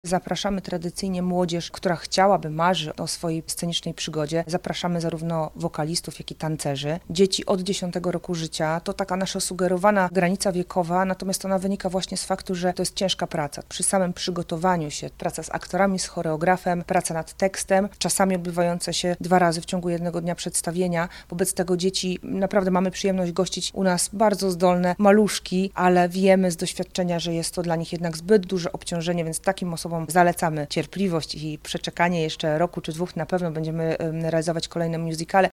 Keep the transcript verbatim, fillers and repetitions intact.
Zapraszamy tradycyjnie młodzież, która chciałaby, marzy o swojej scenicznej przygodzie. Zapraszamy zarówno wokalistów, jak i tancerzy. Dzieci od dziesiątego roku życia, to taka nasza sugerowana granica wiekowa, natomiast ona wynika właśnie z faktu, że to jest ciężka praca. Przy samym przygotowaniu się, praca z aktorami, z choreografem, praca nad tekstem, czasami odbywające się dwa razy w ciągu jednego dnia przedstawienia. Wobec tego dzieci, naprawdę mamy przyjemność gościć u nas bardzo zdolne maluszki, ale wiemy z doświadczenia, że jest to dla nich jednak zbyt duże obciążenie, więc takim osobom zalecamy cierpliwość i przeczekanie jeszcze roku czy dwóch. Na pewno będziemy realizować kolejne musicale.